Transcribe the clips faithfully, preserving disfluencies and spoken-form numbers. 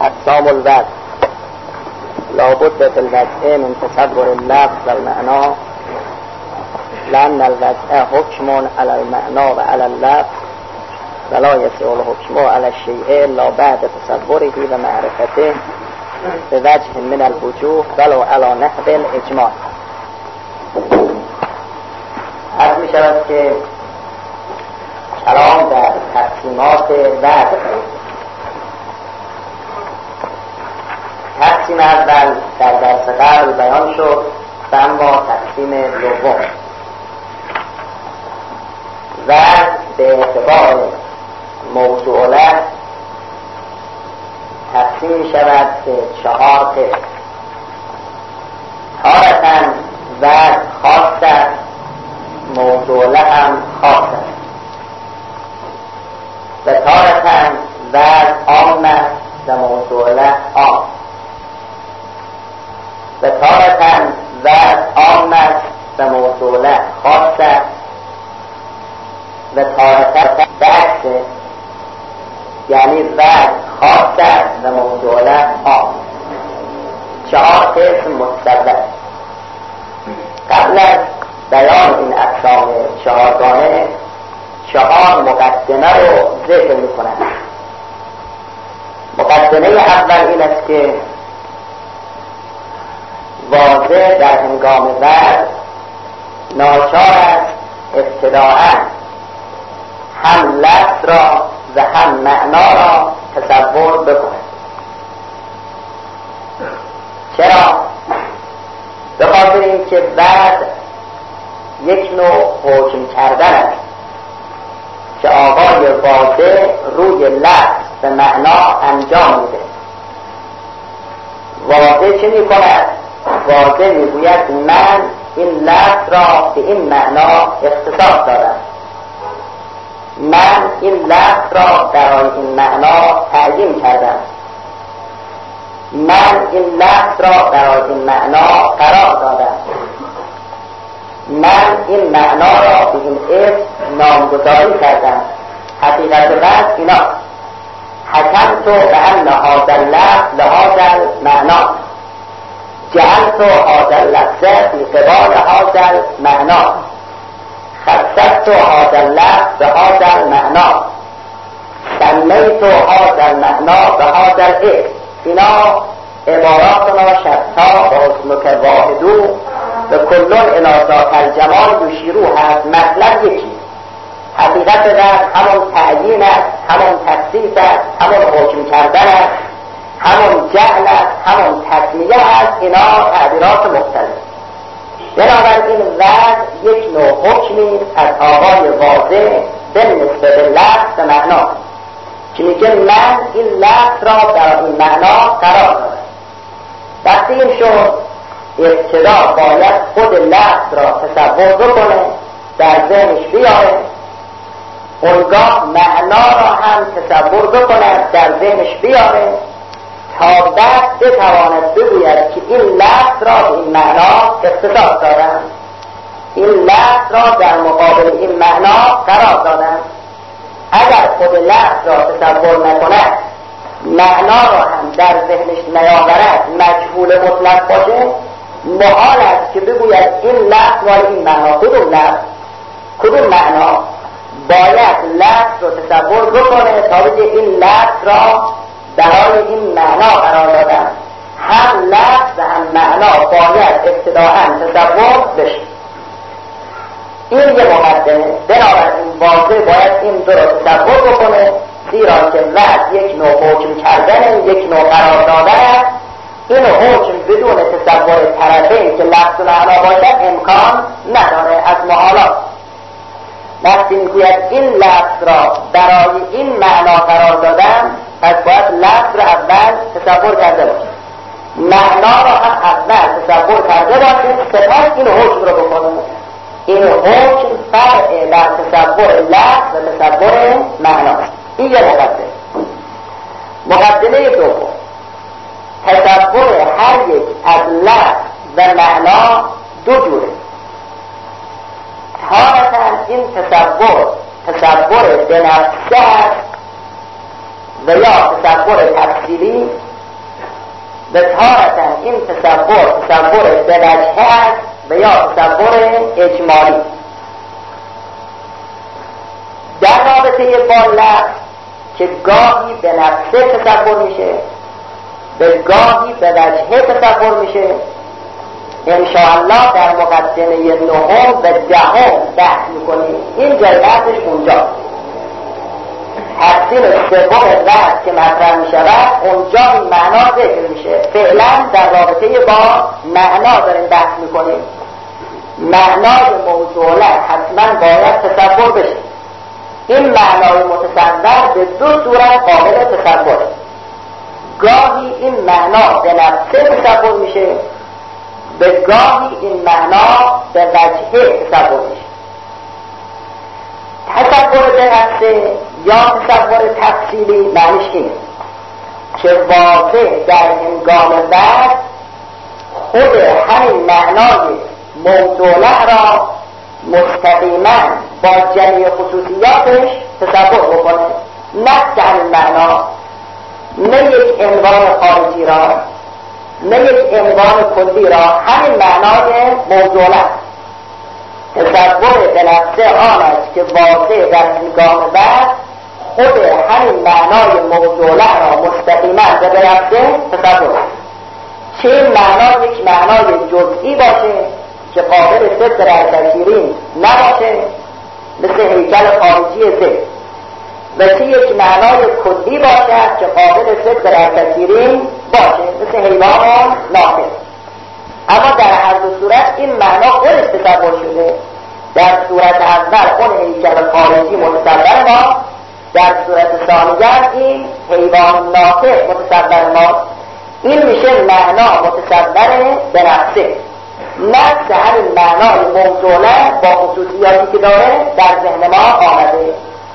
اقسام الوضع لابد في الوضع من تصور اللفظ والمعنى لأن الوضع حكم على المعنى و على اللفظ ولا يسع الحكم على الشيء الا بعد تصوره و معرفته بوجه من الوجوه ولو على نحو الاجمال. عرض می شود که کلام در تقسیمات وضع تقسیم اول در درس قبل بیان شد و اما تقسیم دوم وضع به اعتبار موضوع له تقسیم می شود به چهار قسم. تارة وضع خاص است، موضوع له هم خاص است و تارة وضع عام است و موضوع له عام و تارة وضع عام است و موضوع له خاص است و تارة بعکس، یعنی وضع خاص است و موضوع له عام. چهار قسم متصور. قبل از بیان این اقسام چهارگانه چهار مقدمه رو ذکر می‌کنند. مقدمه اول این است که واضح در هنگام وضع ناچار است ابتداءً هم لفظ را و هم معنا را تصور بکند. چرا؟ به خاطر اینکه وضع یک نوع حکم کردن است که آقای واضح روی لفظ و معنا انجام میده. واضح چه می کند؟ واضح می گوید من این لفظ را به این معنا اختصاص دادم، من این لفظ را برای این معنا تعیین کردم، من این لفظ را برای این معنا قرار دادم، من این معنا را به این اسم نامگذاری کردم. حقیقت وضع اینا حکمت بأن هذا اللفظ لهذا المعنا، جعلت هذا اللفظ في قبال هذا المعنا، خصصت هذا اللفظ بهذا المعنا، سمیت هذا المعنا بهذا الاسم. اینا عباراتنا شتا و اسمک واحدو و کلون الی ذات الجمال یشیرو هست. مطلب یکی، حقیقت وضع همون تعیین است، همون تخصیص است، همون حکم کردن است، همون جعل است، همون تسمیه است. اینا تعبیرات مختلف. بنابراین وضع یک نوع حکمی از آقای واضح به نسبت به لفظ و معنا که میگه من این لفظ را در این معنا قرار دادم. وقتی این شد ابتدا باید خود لفظ را تصور بکنه، در ذهنش بیاره، اونگاه معنا را هم تصور بکنه، در ذهنش بیاره، تا بعد بتواند بگوید که این لفظ را به این معنا اختصاص دادم، این لفظ را در مقابل این معنا قرار دادم. اگر خود لفظ را تصور نکند، معنا را هم در ذهنش نیاورد، مجهول مطلق باشه، محال است که بگوید این لفظ مال این معنا. کدوم لفظ؟ کدوم معنا؟ باید لفظ را تصور بکنه تا بگه این لفظ را برای این معنا قرار دادن. هم لفظ و هم معنا باید ابتداءً تصور بشه. این یه مقدمه. بنابراین واضح باید این دو را تصور بکنه، زیرا که وضع یک نوع حکم کردن، یک نوع قرار دادن. این حکم بدون تصور طرفین که لفظ و معنا باشد امکان نداره، از محالات. وقتی میگوید این لفظ را برای این معنا قرار دادم، پس باید لفظ را اول تصور کرده باشه، معنا را هم اول تصور کرده باشه، سپس این حکم را بکنه. این حکم فرع در تصور لفظ و تصور معنا. این یه مقدمه. مقدمه دوم، تصور هر یک از لفظ و معنا دو جوره. تارة این تصور تصور به نفسه است و یا تصور تفصیلی به تارتن این تصور تصور به وجهه است و یا تصور اجمالی. در رابطه با لفظ که گاهی به نفسه تصور میشه، به گاهی به وجهه تصور میشه، انشاءالله در مقدمه نهم و دهم بحث میکنیم. این جای بحثش اونجا تقسیم سوم لفظ که مطرح میشود، اونجا این معنا ذکر میشه. فعلا در رابطه با معنا داریم بحث میکنیم. معنای موضوع حتما باید تصور بشه. این معنای متصور به دو صورت قابل تصوره. گاهی این معنا به نفسه تصور میشه، به گاهی این معنا به وجهه تصور میشه. تصور به نفسه یا تصور تفصیلی معنیش اینه که واضح در هنگام وقت خود همین معنای موضوعه را مستقیما با جمعی خصوصیاتش تصور بکنه، نه همین معنا، نه یک عنوان خارجی را، نه یک عنوان کلی را، همین معنای موضوعه. تصور به نفسه آن است که واضح در هنگام وقت خود همین معنای موضوعه را مستقیما به نفسه تصور. چه این معنا یک معنای جزئی باشه که قابل صدق در تفسیرین نباشه مثل هیکل خارجی ذهن، و چه یک معنای کلی باشد که قابل صدق در تفسیرین باشه مثل حیوان ناطق. اما در هر دو صورت این معنا خودش تصور شده. در صورت اول اون هیکل خارجی متصور ما، در صورت ثانیه این حیوان ناطق متصور ما. این میشه معنا متصور به نفسه، نفس همین معنای موضوعه با خصوصیاتی که داره در ذهن ما آمده.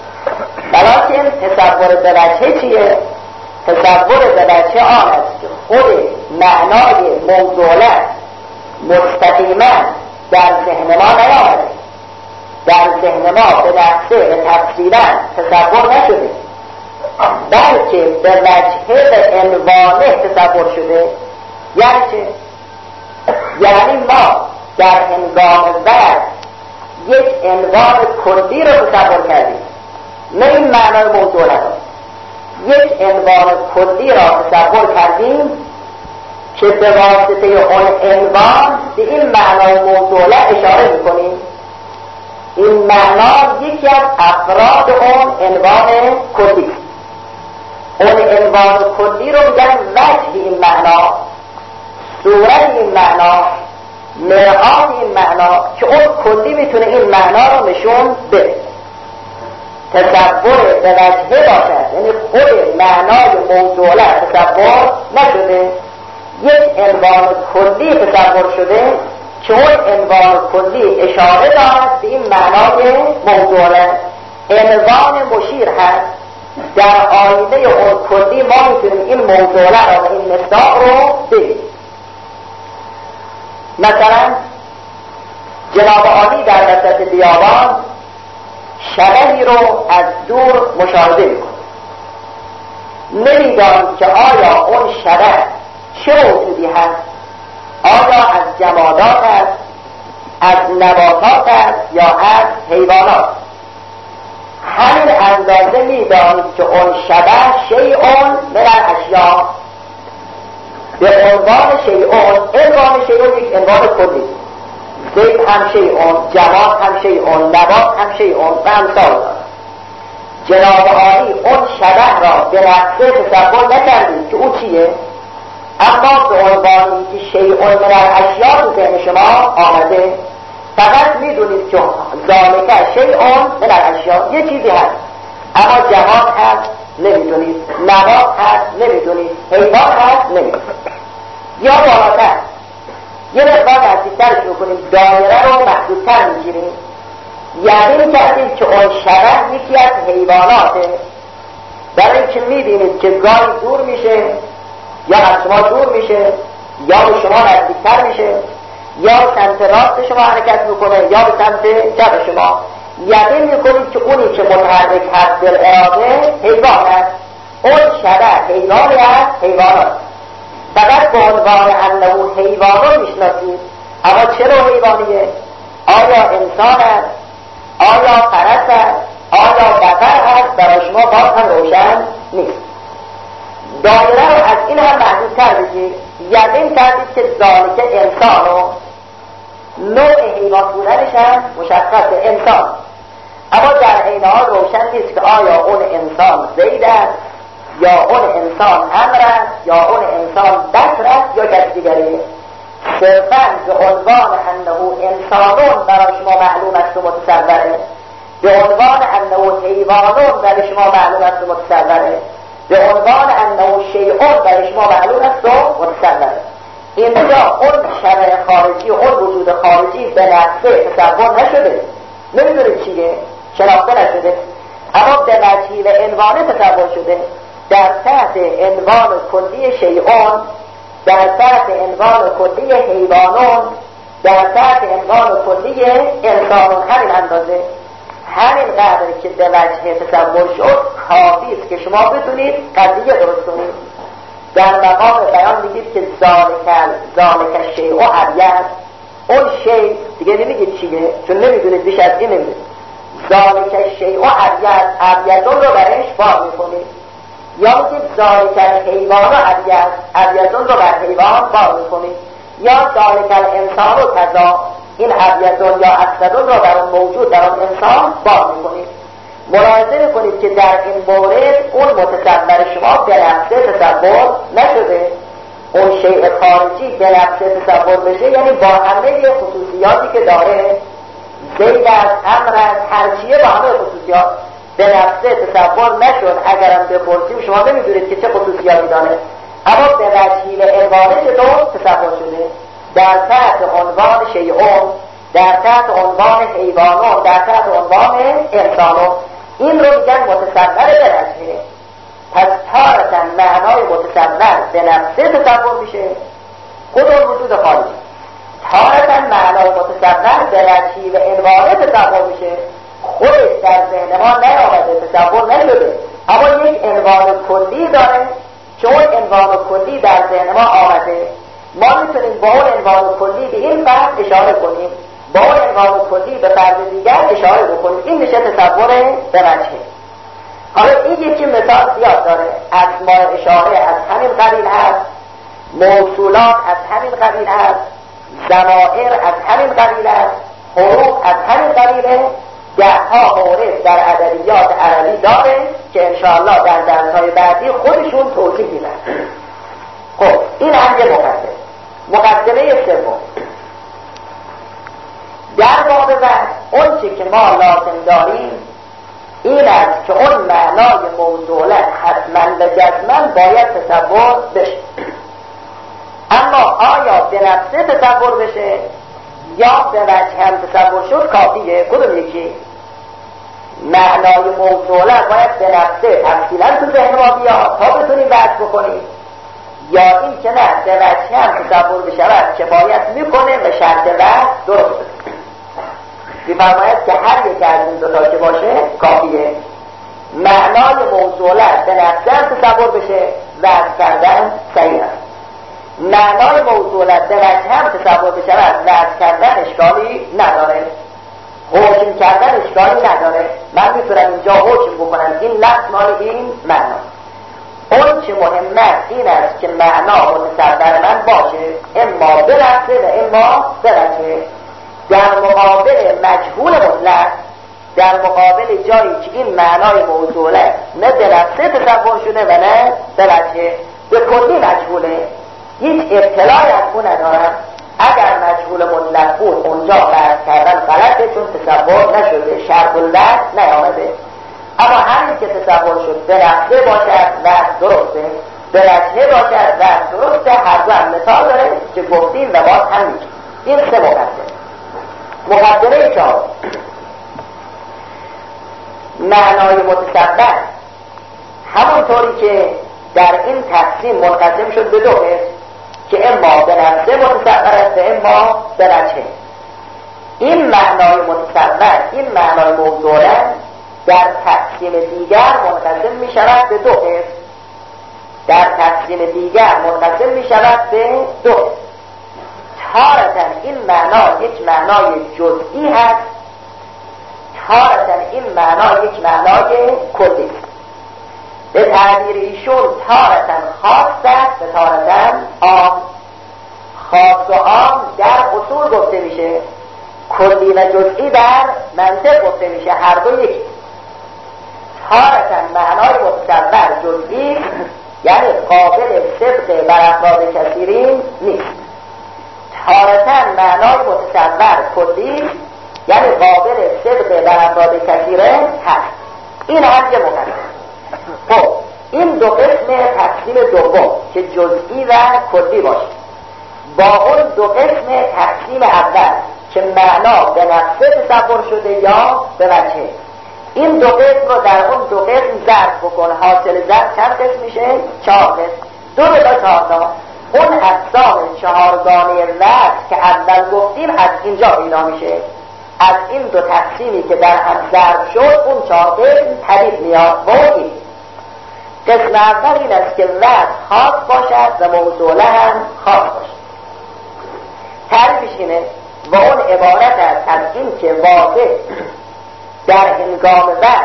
بلکه تصور به وجهه چیه؟ تصور به وجهه آن است که خود معنای موضوعه مستقیما در ذهن ما نیامده، در ذهن ما به نفسه و تفصیلا تصور نشده، بلکه به وجهه و عنوانه تصور شده. یعنی چه؟ یعنی ما در هنگام وقت یک عنوان کلی رو تصور کردیم، نه این معنای موضوع نداریم. یک عنوان کلی را تصور کردیم که به واسطه اون عنوان به این معنای موضوع اشاره میکنیم. این معنا یکی از افراد اون عنوان کلی. اون عنوان کلی رو میگن وجه این معنا، صورت این معنا، مرآت این معنا، که اون کلی میتونه این معنا رو نشون بده. تصور به وجهه باشد، یعنی خود معنای موضوعه تصور نشده، یک عنوان کلی تصور شده که اون عنوان کلی اشاره دارد به این معنای موضوعه. عنوان مشیر هست. در آینه اون کلی ما میتونیم این موضوعه را و این مصداق رو ببینیم. مثلا جناب عالی در وسط بیابان شبهی رو از دور مشاهده میکنه. نمیدانیم که آیا اون شبه چه موجودی هست، آیا از جمادات است، از نباتات است یا از حیوانات. همین اندازه میدانیم که اون شبه شیئون من الاشیاء، به عنوان شیئون، عنوان شیئون یک عنوان کلی، زید هم شیئون، جماد هم شیئون، نبات هم شیئون و امثال دارد. جناب عالی اون شبه را به نفسه تصور نکردیم که او چیه، اما به عنوانی که شیئون من الاشیاء تو ذهن شما آمده، فقط میدونید که ذالک شیئون من الاشیاء، یه چیزی هست، اما جماد هست نمیدونید، نبات هست نمیدونید، حیوان هست نمیدونید. یا بالاتر یه مقدار نزدیکترش میکنیم، دایره رو محدودتر میگیریم، یعنی کردیم که اون شبه یکی از حیواناته، برای اینکه میبینید که گاهی دور میشه، یا از شما دور میشه، یا به شما نزدیکتر میشه، یا سمت راست شما حرکت میکنه یا به سمت چپ شما. یقین میکنید که اونی که متحرک هست بالاراده حیوان است، اون شبه حیوانی است، حیوانات. فقط به عنوان انه حیوان رو میشناسید. اما چه نوع حیوانیه؟ آیا انسان است؟ آیا فرس است؟ آیا بقر است؟ برای شما باز هم روشن نیست. دایره رو از این هم محدودتر بگید، یقین کردید که ذالک انسان و نوع حیوان بودنش هم مشخص انسان، اما در عین حال روشن نیست که آیا اون انسان زید است یا اون انسان امر است یا اون انسان بکر است یا کسی دیگری. صرفاً به عنوان انه انسانون برای شما معلوم است و متصوره، به عنوان انه حیوانون برای شما معلوم است و متصوره، به عنوان انه شیعون برای شما معلوم است و متصوره. اینجا اون شرع خارجی و اون وجود خارجی به نفسه تصور نشده، نمیدونید چیه، شناخته نشده، اما به وجهی و عنوان تصور شده. در تحت عنوان کلی شیعون، در تحت عنوان کلی حیوانون، در تحت عنوان کلی انسانون، همین اندازه، همین قدر که به وجه تصور شد کافی است که شما بتونید قضیه درست کنید. در مقام بیان میگید که ذالک ذالک شیء و ابیض، اون شیء دیگه نمیگید چیه چون نمیدونید، بیش از این نمیدونید. ذالک شیء و ابیض، ابیضون رو برش بار میکنید، یا میگید ذالک حیوان و ابیض، ابیضون رو بر حیوان بار میکنید، یا ذالک الانسان و کذا، این ابیضون یا اسودون رو در اون موجود در اون انسان بار میکنید. ملاحظه کنید که در این مورد اون متصور شما به نفسه تصور نشده. اون شیء خارجی به نفسه تصور بشه یعنی با همه خصوصیاتی که داره، زید از امر از هرچیه با همه خصوصیات به نفسه تصور نشد. اگرم بپرسیم شما نمیدونید که چه خصوصیاتی داره، اما به وجهی عنوانه چطور تصور شده؟ در تحت عنوان شیعون، در تحت عنوان حیوانون، در تحت عنوان انسانون. این رو میگن متصور به نفسه. پس تارتن معنای متصور به نفسه تصور میشه، خود اون وجود خارجی. تارتن معنای متصور به وجهی و عنوانه تصور میشه، خودش در ذهن ما نیامده، تصور نشده، اما یک عنوان کلی داره که اون عنوان کلی در ذهن ما آمده. ما میتونیم با اون عنوان کلی به این فرد اشاره کنیم، با اون عنوان کلی به فرد دیگر اشاره بکنیم. این میشه تصور به وجهه. حالا این یکی مثال زیاد داره. اسماء اشاره از همین قبیل هست، موصولات از همین قبیل هست، ضمائر از همین قبیل هست، حروف از همین قبیله. ده ها مورد در ادبیات عربی داره که انشاءالله در درس‌های بعدی خودشون توضیح میدن. خب این هم یه مقدمه. مقدمه سوم در باب وحی، اون چی که ما لازم داریم این است که اون معنای موضوعه حتما و جزما باید تصور بشه. اما آیا به نفسه تصور بشه یا به وجه هم تصور شد کافیه؟ کدوم یکی؟ معنای موضوعه باید به نفسه تفصیلا تو ذهن ما بیاد تا بتونیم بحث بکنیم، یا این که نه به وجه هم تصور بشود کفایت میکنه و شرط بحث درست می‌فرماید که هر یک از این دوتا که باشه کافیه. معنای موضوعه به نفسه هم تصور بشه وضع کردن صحیح است. معنای موضوعه به وجه هم تصور بشود وضع کردن اشکالی نداره، حکم کردن اشکالی نداره. من میتونم اینجا حکم بکنم این لفظ مال این معنا. اون چه مهمه این است که معنا متصور من باشه، اما به لفظه و اما به وجه. در مقابل مجهول مطلق، در مقابل جایی که این معنای موضوعه نه به لفظه تصور شده و نه به وجه، به کلی مجهوله، هیچ اطلاعی از اون ندارم. اگر مجهول مطلق بود اونجا فرض کردن غلطه چون تصور نشده، شرط اللفظ نیامده. اما همین که تصور شد به لفظه باشد و درسته، به وجه باشد و درسته، هر دو هم مثال داره که گفتیم و باز هم میگیم. این سه مقدمه. مقدمه چهار معنای متصور، همونطوری که در این تقسیم منقسم شد به دو قسم که اما به نفسه متصور است و اما به وجه. این معنای متصور، این معنای موضوعه در تقسیم دیگر منقسم می شود به دو قسم. در تقسیم دیگر منقسم می شود به دو. تارتاً این معنا یک معنای جزئی هست، تارتاً این معنا یک معنای کلی. به تعبیر ایشون تارتاً خاص است و تارتاً عام. خاص و عام در اصول گفته میشه، کلی و جزئی در منطق گفته میشه، هر دو یکی. تارتاً معنای متصور جزئی یعنی قابل صدق بر افراد کثیرین نیست. تارتاً معنای متصور کلی یعنی قابل صدق بر افراد کثیره هست. این هم یه مقدمه. خب این دو قسم تقسیم دوم که جزئی و کلی باشه با اون دو قسم تقسیم اول که معنا به نفسه تصور شده یا به وجهه، این دو قسم رو در اون دو قسم ضرب بکن. حاصل ضرب چند قسم میشه؟ چهار قسم. دو به دو چهار تا. اون اقسام چهارگانه وجه که اول گفتیم از اینجا بینا میشه. از این دو تقسیمی که در هم ضرب شد اون چهار قسم پدید میاد. بودیم قسم اول این است که وجه خاص باشد و موصوله هم خاص باشد. تعریفش اینه و اون عبارت است از این که واقع در هنگام وجه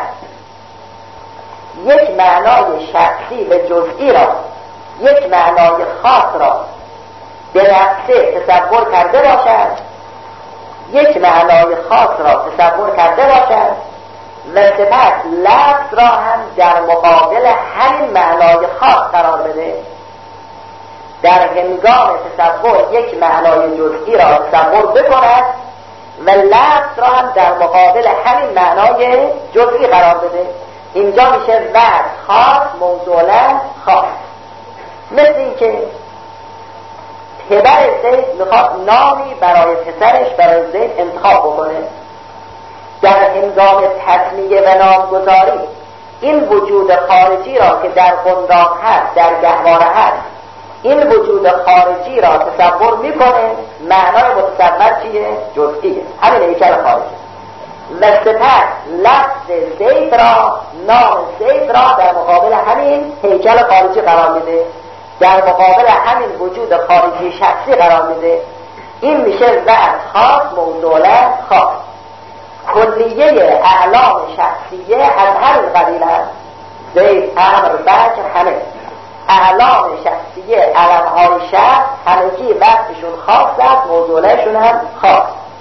یک معنای شخصی و جزئی را، یک معنای خاص را به نفسه تصور کرده باشد، یک معنای خاص را تصور کرده باشد و سپس لفظ را هم در مقابل همین معنای خاص قرار بده. در هنگام تصور یک معنای جزئی را تصور بکند و لفظ را هم در مقابل همین معنای جزئی قرار بده. اینجا میشه وجه خاص موصوله خاص. مثل این که پدر زید میخواد نامی برای پسرش برای زید انتخاب بکنه. در هنگام تسمیه و نامگذاری این وجود خارجی را که در قنداق هست، در گهواره هست، این وجود خارجی را تصور میکنه. معنای متصور چیه؟ جزئیه، همین هیکل خارجی. و سپس لفظ زید را، نام زید را در مقابل همین هیکل خارجی قرار میده، در مقابل همین وجود خارجی شخصی قرار میده. این میشه وجه خاص موصوله خاص. کلیه اعلام شخصیه از هر قبیل است. زید، امر، بکر، همه اعلام شخصیه، علمهای شخص همگی وقتشون خاص است، موصولهشون هم خاص.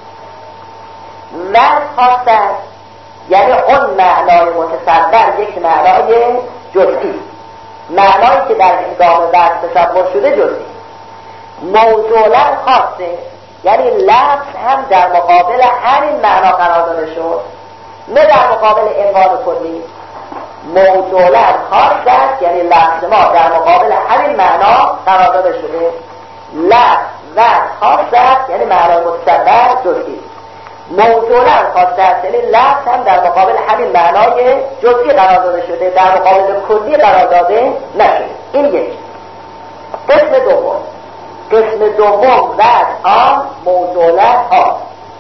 وجه خاص است یعنی اون معنای متصور یک معنای جزئی، معنایی که در هنگام وجه تصور شده جزئی. موصوله خاصه یعنی لفظ هم در مقابل همین معنا قرار داده شد، نه در مقابل عنوان کلی. موصوله خاص است یعنی لفظ ما در مقابل همین معنا قرار داده شده. لفظ و خاص است یعنی معنای متصور جزئی. موصوله خاص است یعنی لفظ هم در مقابل همین معنای جزئی قرار داده شده، در مقابل کلی قرار داده نشده. این یک. قسم دوم، قسم دوم وجه عام موصوله عام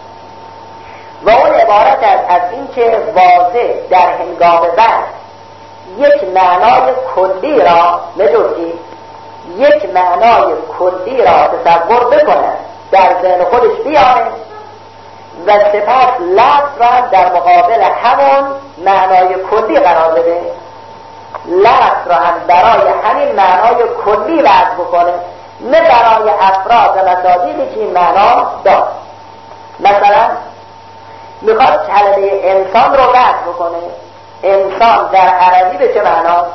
و اون عبارت است از این که واضح در هنگام وجه یک معنای کلی را نجزئی، یک معنای کلی را تصور بکنه، در ذهن خودش بیاره و سپس لفظ را در مقابل همون معنای کلی قرار بده. لفظ را هم برای همین معنای کلی وضع بکنه، نه برای افراد و مصادیقی که این معنا داد. مثلا میخواد کلمه انسان رو وضع بکنه. انسان در عربی به چه معناست؟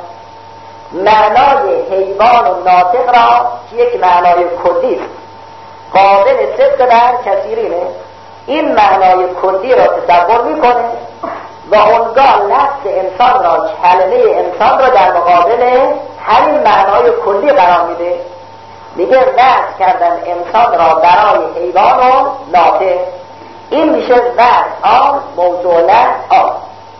معنای حیوان و ناطق را که یک معنای کلی است، قابل صدق در کثیرینه، این معنای کلی را تصور میکنه و اونگاه لفظ انسان را، کلمه انسان را در مقابل همین معنای کلی قرار میده. میگه وضع کردن انسان را برای حیوان و ناطق. این میشه وضع عام موصوله عام.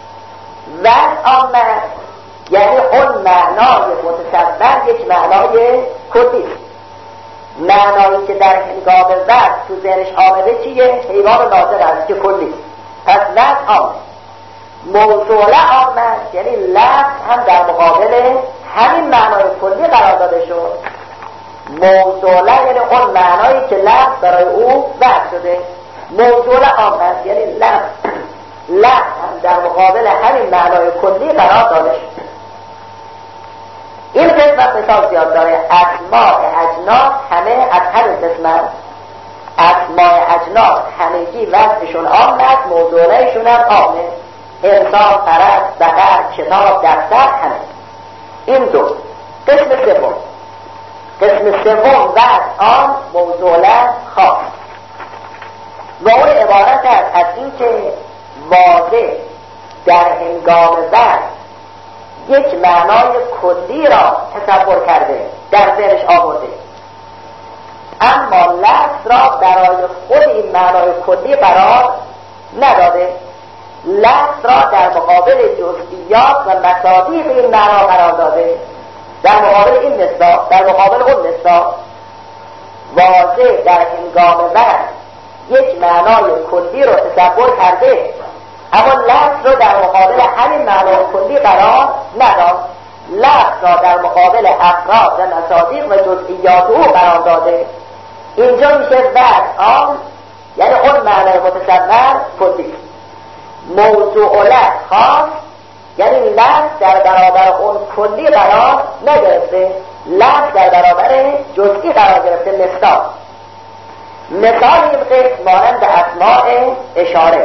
وضع عام یعنی اون معنای متصور یک معنای کلی است، معنایی که در هنگام وضع تو ذهنش آمده چیه؟ حیوان و ناطق است که کلی. پس وضع عام. موصوله عام یعنی لفظ هم در مقابل همین معنای کلی قرار داده شد. موضوعه یعنی اون معنایی که لفظ برای او وضع شده. موضوعه عام است، یعنی لفظ لفظ هم در مقابل همین معنای کلی قرار داده شد. این قسمت مثال زیاد داره. اسماء اجناس همه از همین قسمت. اسماء اجناس همگی وضعشون عام است، موضوعشون هم عامه. انسان، فرس، بقر، کتاب، دفتر، همه. این دو. قسم سوم قسم سوم وضع عام، موضوعه خاص. و اون عبارت است از این که واضح در هنگام وضع یک معنای کلی را تصور کرده، در ذهنش آورده، اما لفظ را برای خود این معنای کلی قرار نداده. لفظ را در مقابل جزئیات و مصادیق این معنا قرار داده، در مقابل این مصداق، در مقابل اون مصداق. واضح در هنگام وضع یک معنای کلی را تصور کرده، اما لفظ را در مقابل همین معنای کلی قرار نداد. لفظ را در مقابل افراد و مصادیق و جزئیات او قرار داده. اینجا میشه وضع عام، یعنی اون معنای متصور کلی. موضوع خاص، یعنی لفظ در برابر اون کلی قرار نگرفته، لفظ در برابر جزئی قرار گرفته. مثال مثال این قسم مانند اسماء اشاره،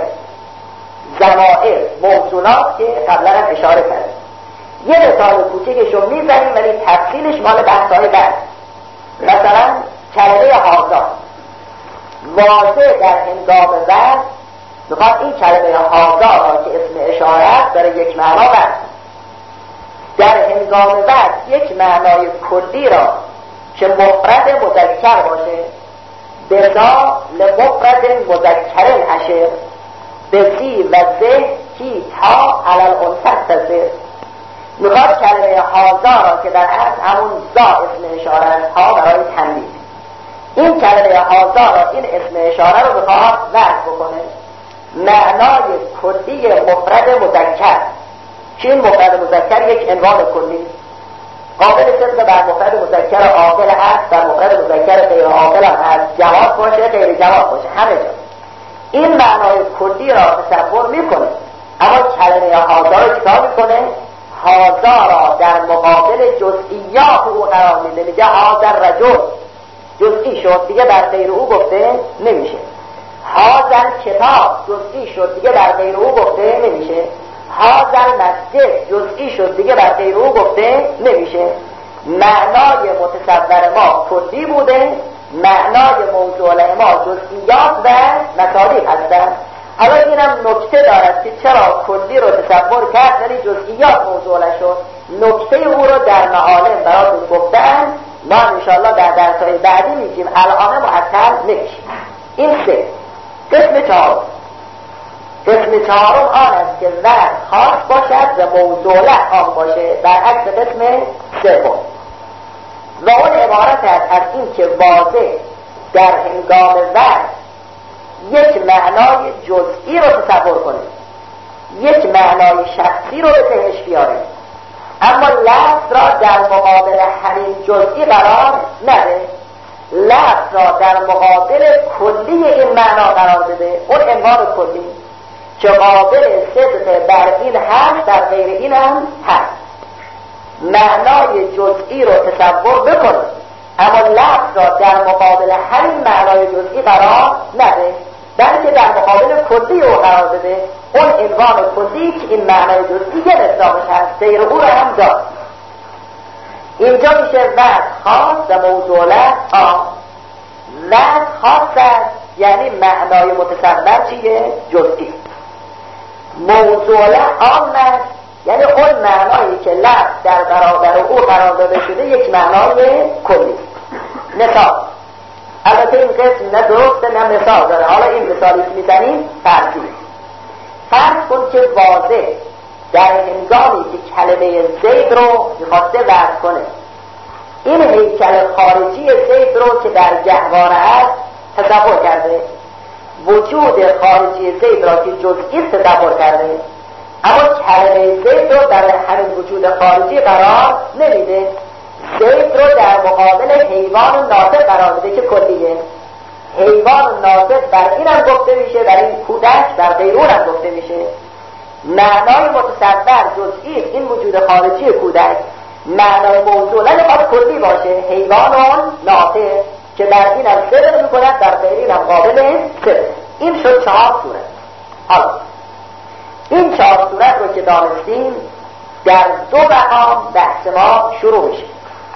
ضمائر، موصولات که قبلا هم اشاره کرد. یه مثال کوچکشو میزنیم ولی تفصیلش مال بحث‌های بعد. مثلا کلمه هازا واضح در هنگام وضع میخواد این کلمه هازا را که اسم اشاره است داره یک معنا بست. در هنگام وضع یک معنای کلی را که مفرد مذکر باشه، بزا لمفرد مذکر اشر بزی و زه کی تا علال انفت تزه. میخواد کلمه هازا را که در اصل همون زا اسم اشاره است، ها برای تنبیه، این کلمه هازا را، این اسم اشاره رو میخواد وضع بکنه. معنای کلی مفرد مذکر که این مفرد مذکر یک عنوان کلی قابل صدق بر مفرد مذکر عاقل هست، بر مفرد مذکر غیر عاقل هم هست، جواب باشه غیر جواب باشه، همه جا این معنای کلی را تصور میکنه. اما کلمه هازا رو چیکار میکنه؟ هازا را در مقابل جزئیات او قرار میده. میگه هازا رجل جزئی شد، دیگه در غیر او گفته نمیشه. هازا کتاب جزئی شد، دیگه در غیر او گفته نمیشه. هازا مسجد جزئی شد، دیگه در غیر او گفته نمیشه. معنای متصور ما کلی بوده، معنای موضوع ما جزئیات و مصادیق هستند. حالا اینم نکته دارد که چرا کلی رو تصور کرد ولی جزئیات موضوع شد. نکته او رو در معالم براتون گفتن، ما انشاءالله در درس‌های بعدی میگیم، الان معطل نمیشیم. این سه. قسم چهارم قسم چهارم آن است که وضع خاص باشد و موضوع عام باشه، برعکس قسم سوم. و اون عبارت است از این که واضح در هنگام وضع یک معنای جزئی رو تصور کنه، یک معنای شخصی رو به ذهنش بیاره، اما لفظ را در مقابل همین جزئی قرار نده، لفظ را در مقابل کلی این معنا قرار بده، اون عنوان کلی که قابل صدق بر این هست، در غیر این هم هست. معنای جزئی رو تصور بکنه، اما لفظ را در مقابل همین معنای جزئی قرار نده، بلکه در مقابل کلی او قرار بده، اون عنوان کلی که این معنای جزئی که مصداقش هست، غیر او را هم داد. اینجا میشه وضع خاص و موضوع عام. وضع خاص است یعنی معنای متصور چیه؟ جزئی. موضوع عام است یعنی اون معنایی که لفظ در برابر او قرار داده شده یک معنای کلی. مثال، البته این قسم نه درسته نه مثال داره، حالا این مثالی که میزنیم فرضی. فرض کن که واضح در هنگامی که کلمه زید رو میخواسته وضع کنه، این هیکل خارجی زید رو که در گهواره است تصور کرده، وجود خارجی زید را که جزئی تصور کرده، اما کلمه زید رو در همین وجود خارجی قرار نمیده. زید رو در مقابل حیوان ناطق قرار میده که کلیه. حیوان ناطق در این هم گفته میشه، در این کودک در غیرون هم گفته میشه. معنای متصور جزئی این وجود خارجی کودک معنای موضوع نمیخواد کلی باشه. حیوان ناطق که در این هم صدق میکند، در غیرین هم قابل صدق. این شد چهار صورت. حالا این چهار صورت رو که دانستیم در دو مقام بحث ما شروع میشه.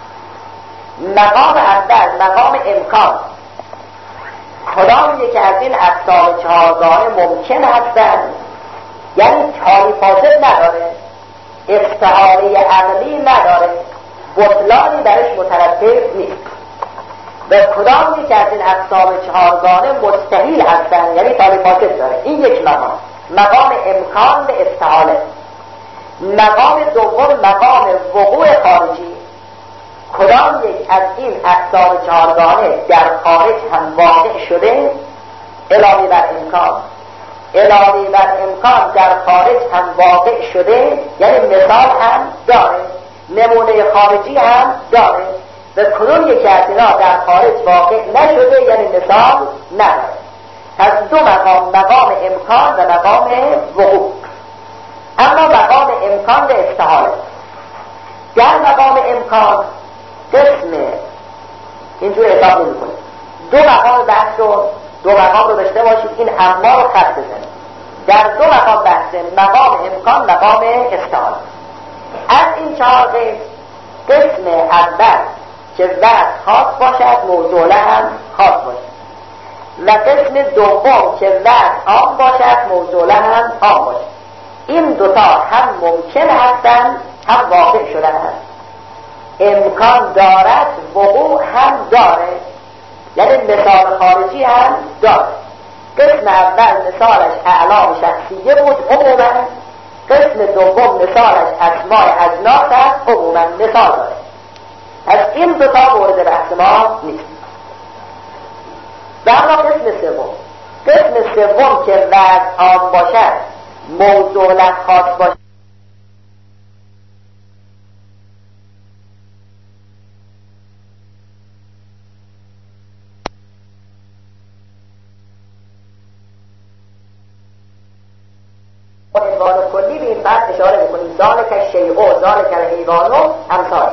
مقام اول مقام امکان، کدام یک از این اقسام چهارگانه ممکن هستند، یعنی کاری فاسد نداره، استحاله عملی نداره، بطلانی درش مترتب نیست. و کدام یک از این اقسام چهارگانه مستحیل هستند، یعنی کاری فاسد داره. این یک مقام، مقام امکان و استحاله. مقام دوم مقام وقوع خارجی، کدام یک از این اقسام چهارگانه در خارج هم واقع شده، علاوه بر امکان علاوه بر امکان در خارج هم واقع شده، یعنی مثال هم داره، نمونه خارجی هم داره. و کدوم یکی از اینا در خارج واقع نشده، یعنی مثال نداره. پس دو مقام، مقام امکان و مقام وقوع. اما مقام امکان و استحاله، در مقام امکان قسم اینجور حساب نمی کنید. دو مقام بحث رو دو مقام رو داشته باشید، این اما رو خط بزنید. در دو مقام بحث، مقام امکان، مقام استحاله. از این چهار قسم، قسم اول که ذات خاص باشد، موضوع هم خاص باشد، و قسم دوم که ذات عام باشد، موضوع هم عام باشد. این دوتا هم ممکن هستند، هم واقع شدن هست. امکان دارد، وقوع هم داره، یعنی مثال خارجی هم داره. قسم اول مثالش اعلام شخصیه بود عموما، قسم دوم مثالش اسماء اجناس است عموما، مثال داره. از این دو تا مورد بحث ما نیست. و اما قسم سوم، قسم سوم که وضع عام باشد، موضوع خاص باشد، عنوان کلی به این بحث اشاره میکنیم. ذالک شیء، ذالک الحیوان و امثال.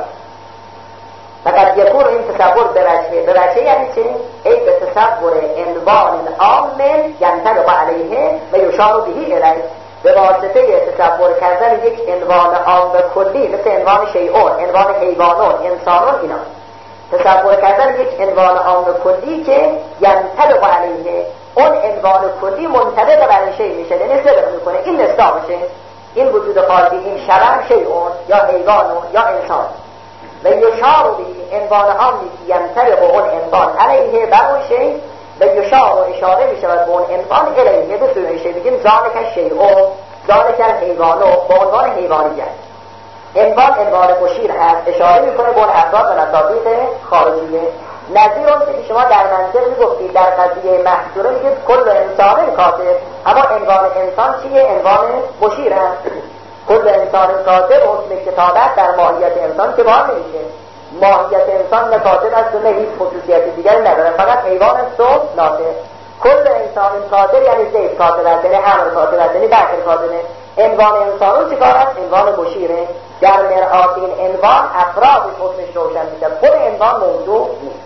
فقط یکون این تصور به وجهه، به وجهه یعنی چه؟ ای به تصور عنوان عام ینطبق علیه و یشار به الیه، به واسطه تصور کردن یک عنوان عام و کلی، مثل عنوان شیئون، عنوان حیوانون، انسانون، اینا تصور کردن یک عنوان عام و کلی که ینطبق علیه، اون عنوان کلی منطبق بر این شیء میشه، یعنی صدق میکنه، این نستا باشه، این وجود خارجی، این شبه شیئون یا حیوانون یا انسان. و یشار به عنوان عامی که ینطبق اون عنوان علیه بر اون شیء، و یشار و اشاره می شود به اون عنوان علیه به سوی شیء، بگیم ذالک شیء، ذالک الحیوان، با عنوان حیوانیت. عنوان عنوان مشیر هست، اشاره می کنه به اون افراد و مصادیق خارجیه. نظیر اون که شما در منطق می گفتید در قضیه محصوره میگید کل انسان کاتب، اما عنوان انسان چیه؟ عنوان مشیر هست. کل انسان کاتب، حکم کتابت در ماهیت انسان که بار نمیشه. ماهیت انسان نه کاتب است و نه هیچ خصوصیت دیگری نداره، فقط حیوان است و ناطق. کل انسان کاتب یعنی زید کاتب است، یعنی امر کاتب است، یعنی بکر کاتبه. عنوان انسانون چیکار است؟ عنوان مشیره. در مرآت این عنوان افرادش حکمش روشن میشه، خود عنوان موضوع نیست.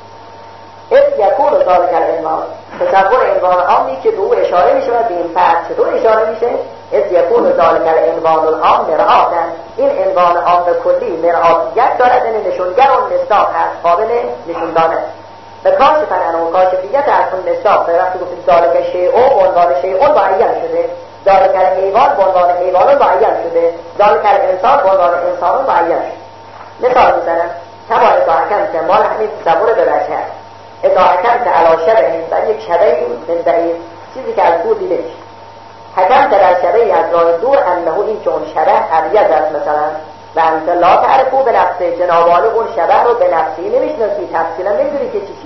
اذ یکون ذالک العنوان، تصور عنوان عامی که به او اشاره میشه و به این فرد چطور اشاره میشه؟ اذ یکون ذالک العنوان العام مرآتا، این عنوان عام و کلی مرآتیت دارد، یعنی نشونگر و مصداق هست، قابل نشون دادن. و کاشفن عنه، کاشفیت از اون مصداق، به وقتی گفتیم ذالک شیء به عنوان شیء معین شده، ذالک الحیوان به عنوان حیوان معین شده، ذالک الانسان به عنوان انسان معین شده. مثال میزنم، کما اذا حکمت، مال همین تصور به وجه هست. اذا حکمت علی شبه، در یک شبه من بعید، چیزی که از دور دیده میشه. حکمت در شبه از راه دور، انه این که اون شبه عریض است مثلا، و انت لا تعرفو به نفسه، جناباله اون شبه رو به نفسی نمیشناسی، تفصیلا نمیدونی که چی چیه.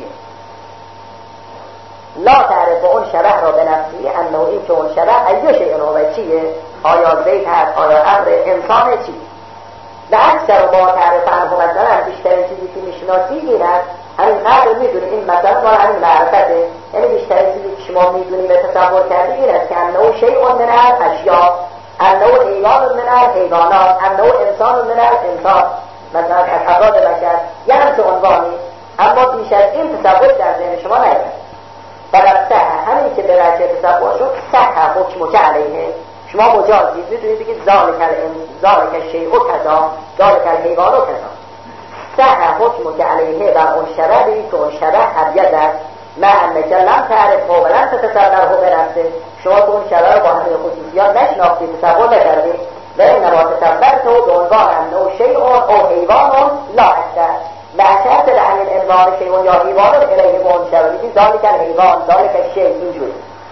لا تعرف اون شبه را به نفسی، انه این که اون شبه ایو شیء و چیه، آیا زید هست، آیا امر انسان چی؟ به اکثر با تعریف عنه مثلا بیشترین چیزی که میشناسی این است، همین قدر میدونی این مثلا مال همین معرفته، یعنی بیشترین چیزی که شما میدونی و تصور کردی این است که انه شیء من الاشیاء، انه حیوان من الحیوانات، انه انسان من الانسان، مثلا از افراد بشر یه همچه عنوانی، اما بیش از این تصور در ذهن شما نیست. فقط صح همین که به وجه تصور شد صح حکم که علیه شما مجازید میتونید بگید ذالک الشیء کذا، ذالک الحیوان کذا. صح حکم که علیه بر اون شربی که اون شرب ابیض است، مع انک لم تعرفه و لم تتصوره بنفسه، شما تو اون شرب رو با همین خصوصیات نشناختید، تصور نکردید و انما تصورته به عنوان انه شیء او حیوان لا اکثر، لعشرت لعن الانوان شیء یا حیوان الیه منشر، میگید ذالک الحیوان، ذالک الشیء، اینجوری.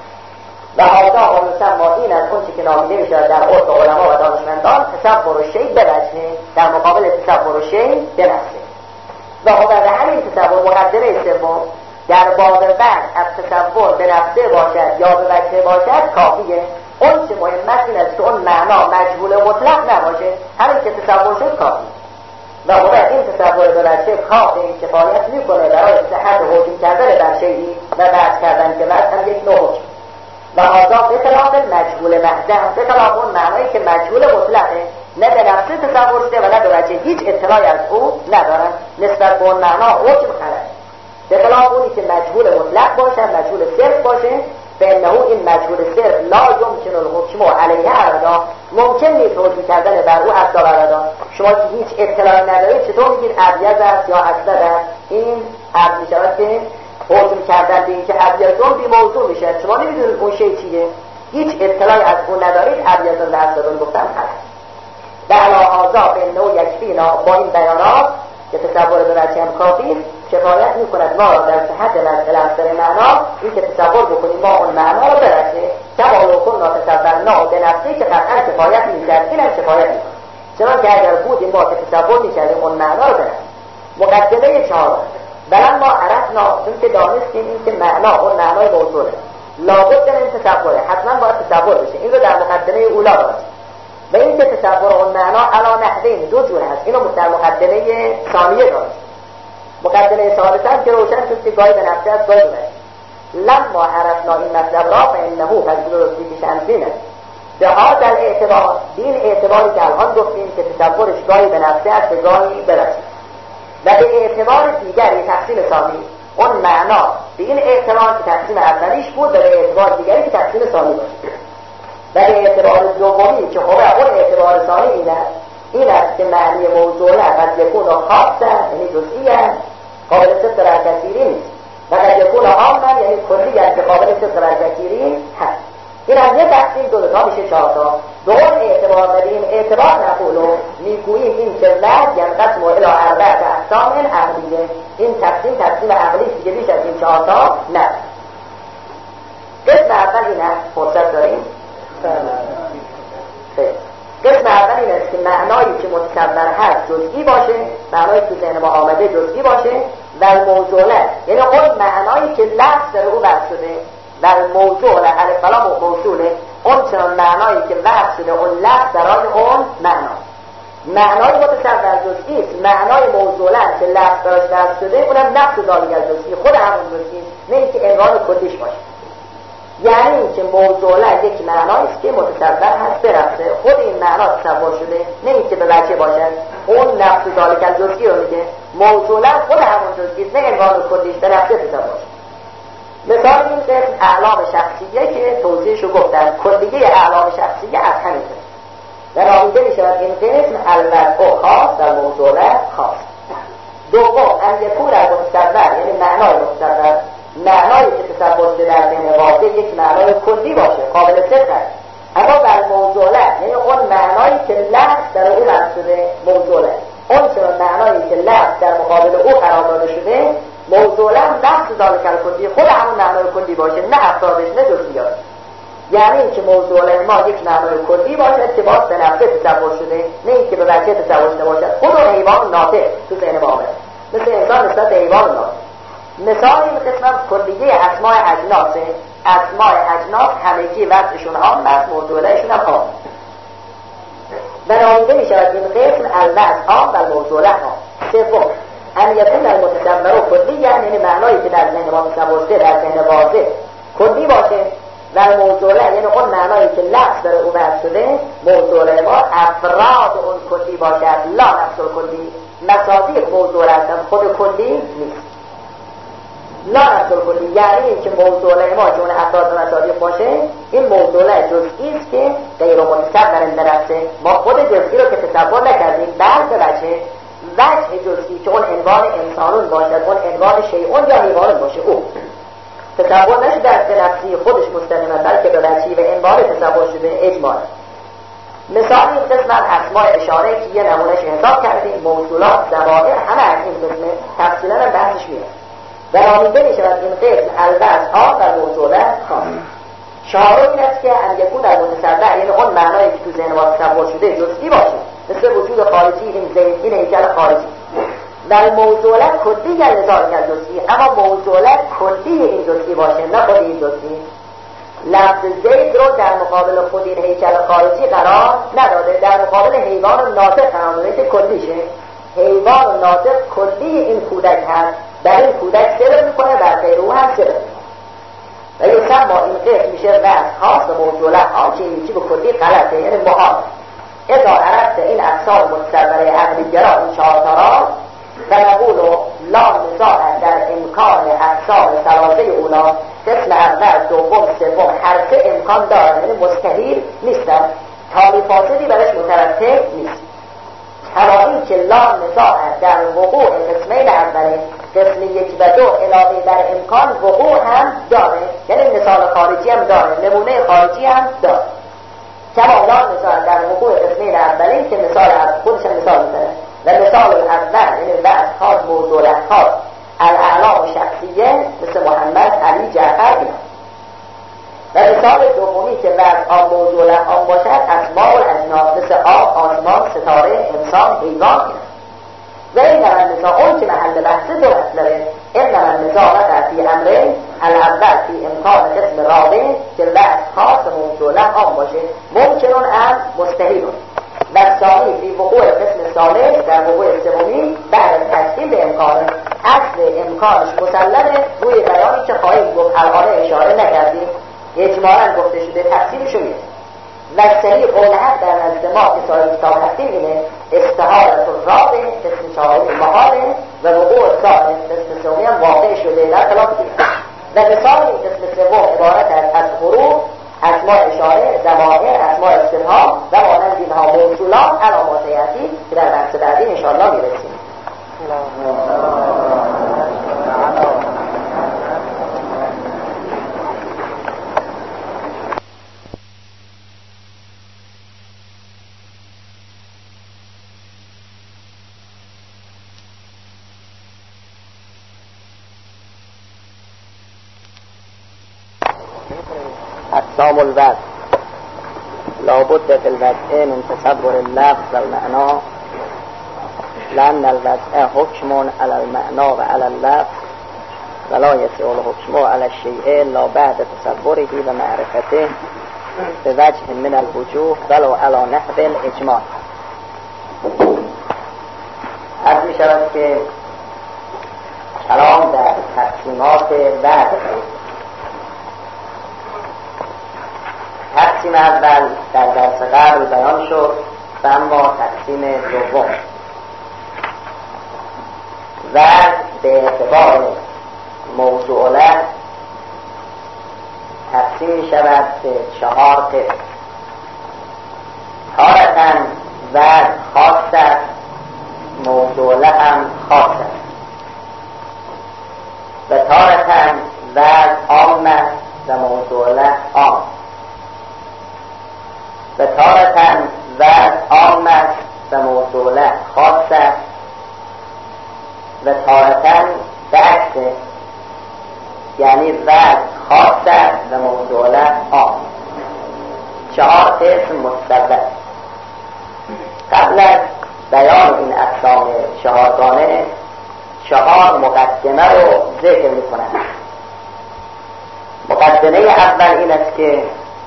و هذا مسمى این از اون چی که نامیده میشود در عرف علما و دانشمندان تصور الشیء بوجهه، در مقابل تصور الشیء بنفسه. و هو در همین تصور مقدمه سوم در باب بعد از تصور به نفسه باشد یا به وجهه باشد کافیه. اون چه مهم این است که اون معنا مجهول مطلق نباشه، همین که تصور شد کافی. و هو این تصور به وجهه کافی کفایت میکنه برای صحت حکم کردن بر شیئی و بحث کردن که بعد هم یک نوع حکم. و آزاد به خلاف مجهول محض، به خلاف اون معنایی که مجهول مطلقه، نه به نفسه تصور شده و نه به وجه هیچ اطلاعی از او ندارن، نسبت به اون معنا حکم خلق. به خلاف اونی که مجهول مطلق باشه، مجهول صرف باشه، فانه این مجهول صرف لا یمکن الحکم علیه ابدا، ممکن نیست حکم کردن بر او اصلا ابدا. شما که هیچ اطلاعی ندارید چطور میگید ابیض است یا اسود است؟ این عرض میشود که حکم کردن به این که ابیضون بی موضوع میشه، شما نمیدونید اون شی چیه، هیچ اطلاعی از اون ندارید، ابیضون و اسودون گفتن هست. و علی هذا فانه یکفینا، با این بیانات که تصور به وجه هم کافی کفایت میکند ما را در صحت لفظ معنا، این که تصور بکنیم ما اون معنا را برسه کما لو کنا تصورنا به نفسی که قطعا کفایت میکرد، این هم کفایت میکرد، چنان که اگر بودیم ما که تصور میکردیم اون معنا را برسه. مقدمه چهارم بلند ما عرفنا، این که دانستیم این که معنا اون معنای موضوعه لابد در این تصوره، حتما باید تصور بشه، این رو در مقدمه اولا داشت. و این که تصور اون معنا علا نحوین دو جور هست، اینو در مقدمه ثانیه داشت. مقدمه ثالثه هم که روشن شد که گاهی به نفسه است گاهی به لما عرفنا این مطلب را فانه تجدید رسولی شمسینه به هذا الاعتبار، این اعتباری که الان گفتیم که تصورش گاهی به نفسه است و گاهی به رسول. و به اعتبار دیگری تقسیم ثانی، اون معنا به این اعتبار که تقسیم اولیش بود و به اعتبار دیگری که تقسیم ثانی بود. و به اعتبار دومی که خوبه اون اعتبار ثانی این است، این است که معنی موضوعه قد یکون خاصه یعنی جزئی است قابل صدق در کثیری نیست، و قد یکون عاما یعنی کلی است که قابل صدق در کثیری هست. این از یه تقسیم دو تا میشه چهار تا. به اون اعتبار و این اعتبار نقولو میگوییم این که لفظ ینقسم الی اربعة اقسام عقلیه، این تقسیم تقسیم عقلی دیگه بیش از این چهار تا نه. قسم اول این است، فرصت داریم؟ قسم اول این است که معنایی که متصور هست جزئی باشه، معنایی که ذهن ما آمده جزئی باشه، و موضوعه یعنی اون معنایی که لفظ در او وضع شده در موضوع الف کلام موصوله، اون چنان معنایی که وضع شده اون لفظ درای اون معنا. معنای متصور جزئی است، معنای موضوعه که لفظ براش وضع شده اونم نفس ذالک جزئی، خود همون جزئی، نه اینکه عنوان کلیش باشه. یعنی اینکه موضوعه یک معنایی است که متصور هست برفته، خود این معنا تصور شده، نه اینکه به بچه باشد، اون نفس ذالک جزئی رو میگه، موضوعه خود همون جزئی است، نه عنوان کلیش برفته تصور شده. مثال این قسم اعلام شخصیه که توضیحشو گفتن، کلیه اعلام شخصیه از همین قسم و نامیده می شود این قسم الوضع خاص در موضوع خاص. دوم ان یکون متصور یعنی معنای متصور، معنایی که تصور شده در ذهن واضح یک معنای کلی باشه قابل صدق است، اما در موضوع یعنی اون معنایی که لفظ در او وضع شده موضوع، اون چنان معنایی که لفظ در مقابل او قرار داده شده موضوعاً نفس ذالک کلی، خود همون معنای کلی باشه، نه افرادش نه جزئیات. یعنی اینکه موضوعاً ما یک معنای کلی باشد که باز به نفسه تصور شده، نه اینکه به وجه تصور شده باشد. خود اون حیوان ناطق تو ذهن ما آمده، مثل انسان نسبت به حیوان ناطق. مثال این قسم کلیه اسماء اجناسه اسماء اجناس همگی وضعشون عام است، موضوعشون هم عام. بنابراین می شود این قسم الوضع عام و الموضوع عام. سوم، ان یکون المتصور کلی، یعنی معنایی که در ذهن ما تصور شده در ذهن واضح کلی باشه و موضوع یعنی اون معنایی که لفظ داره او بحث شده موضوع ما افراد اون کلی باشد، لا نفس کلی. مصادیق موضوع هستن، خود کلی نیست. لا نفس کلی یعنی که موضوع ما جون افراد و مصادیق باشه، این موضوع جزئی است که غیر متصور اندرسته. ما خود جزئی رو که تصور نکردیم، بلکه وجه وجه جزئی که اون عنوان انسانون باشد، اون عنوان شیعون یا حیوانون باشه، او تصور نشده از نفسی خودش مستقیما، بلکه به وجهی و عنوان تصور شده اجمالا. مثال این قسم از اسماء اشاره که یه نمونهش حساب کردیم، موصولات، ضمائر، همه از این قسم تفصیلا هم بحثش میاد. و نامیده می شود این قسم الوضع عام و موضوع خاص. چهارم این است که ان یکون در متصور، یعنی اون معنایی که تو ذهن ما تصور شده جزئی باشه، مثل وجود خارجی این زید، این هیکل خارجی. در موضوع کلی یا نظار کرد جزئی، اما موضوع کلی این جزئی باشه، نه خود این جزئی. لفظ زید رو در مقابل خود این هیکل خارجی قرار نداده، در مقابل حیوان ناطق قرار داده که کلیشه. حیوان ناطق کلی این کودک هست، در این کودک سر میکنه، در غیر او هم سر. و یکم با این قسم میشه وضع خاص و موضوع عام، که این چی به کلی غلطه، یعنی محال. اذا عرفت این اقسام متصوره عقلی‌گرا این چهار تا را و نقول لا نزاع در امکان اقسام ثلاثه اونا، قسم اول، دوم، سوم هر سه امکان دارن، یعنی مستحیل نیستن، تالی فاسدی برش مترتب نیست. اما این که لا نزاع در وقوع قسمین اوله، قسم یک و دو علاوه بر امکان وقوع هم داره، یعنی مثال خارجی هم داره، نمونه خارجی هم داره. کما لا نزاع در وقوع قسمین اوله که مثال از خودش مثال میزنه، و مثال اول یعنی وضع خاص، موضوع خاص، الاعلام شخصیه مثل محمد، علی، جعفر اینا. و مثال دومی که وضع آن موضوع آن باشد اسماء الاجناس مثل آب، آسمان، ستاره، انسان، حیوان اینا. و این النزاع اون که محل بحث دو مطلبه، این النزاع وقع فی امره، الاول فی امکان قسم رابع که وضع خاص موضوع آن باشه، ممکنون ام مستحیلون. و ثانی فی وقوع قسم ثالث در وقوع سومی بعد از تسلیم به امکان، اصل امکانش مسلمه، روی بیانی که خواهیم گفت الان اشاره نکردیم، اجمالا گفته شده، تفصیلشو میاد. و صحیح قول حق در نزد ما که صاحب کتاب هستیم اینه، استحالت الرابع قسم چهارم محاله و وقوع ثالث قسم سومی هم واقع شده در خلاف دیگه. و مثال این قسم سوم عبارت از حروف، اسماء اشاره، ضمائر، اسماء استفهام و مانند اینها موصولات علامات یاتی که در بحث بعدی انشاءالله میرسیم. اقسام الوضع لابد في الوضع من تصور اللفظ والمعنى، لأن الوضع حكم على المعنى وعلى اللفظ ولا يسع الحكم على الشيء إلا بعد تصوره ومعرفته بوجه من الوجوه ولو على نحو الإجمال. از می شود که کلام در تقسیمات وضع، تقسیم اول در درس قبل بیان شد و اما تقسیم دوم و به اعتبار موضوعات تقسیم شود به چهار قسم. تارتاً وضع خاص است، موضوع هم خاص است. و تارتاً وضع عام است و موضوع عام. و تارتاً وضع عام است و موضوع خاص است. و تارتاً بعکس، یعنی وضع خاص است و موضوع عام. چهار قسم متصور. قبل از بیان این اقسام چهارگانه چهار مقدمه رو ذکر می‌کنم. مقدمه اول این است که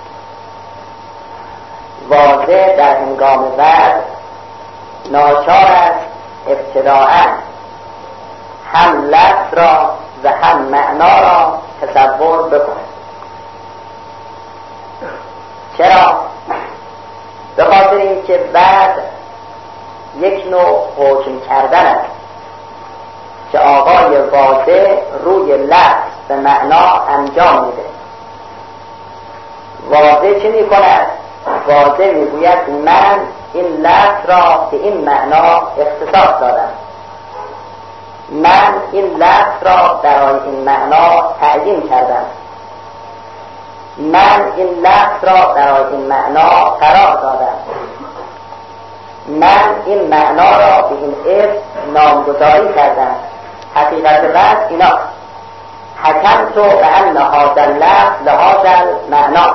واضح در هنگام وعظ ناچار است ابتداءً هم لفظ را و هم معنا را تصور بکنه. چرا؟ به خاطر اینکه بعد یک نوع حکم کردن است که آقای واضح روی لفظ به معنا انجام میده. واضح چه میکند؟ واضح میگوید من این لفظ را به این معنا اختصاص دادم، من این لفظ را برای این معنا تعیین کردم، من این لفظ را برای این معنا قرار دادم، من این معنا را به این اسم نامگذاری کردم. حقیقت بحث اینا حکمت بأن هذا اللفظ لهذا المعنى،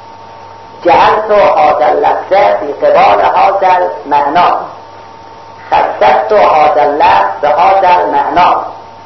جعلت هذا اللفظ في قبال هذا المعنى، خصصت هذا اللفظ بهذا المعنى،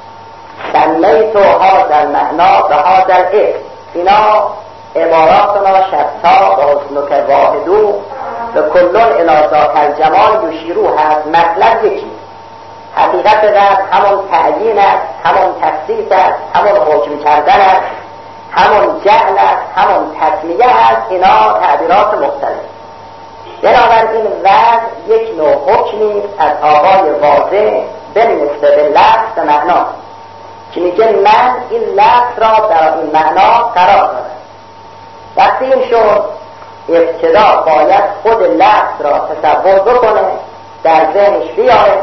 سمیت هذا المعنى بهذا الاسم. اینا عباراتنا شتا و حسنک واحدو و کلون الی ذاک الجمال یشیرو هست. مطلب یکی، حقیقت ذات همون تعیین است، همون تخصیص است، همون حکم کردن است، همون جعل است، همون تسمیه است. اینا تعبیرات مختلف. بنابراین وضع یک نوع حکمی از آقای واضح بالنسبه به لفظ به معنا که میگه من این لفظ را برای این معنا قرار دادم. وقتی این شد ابتدا باید خود لفظ را تصور بکنه، در ذهنش بیاره،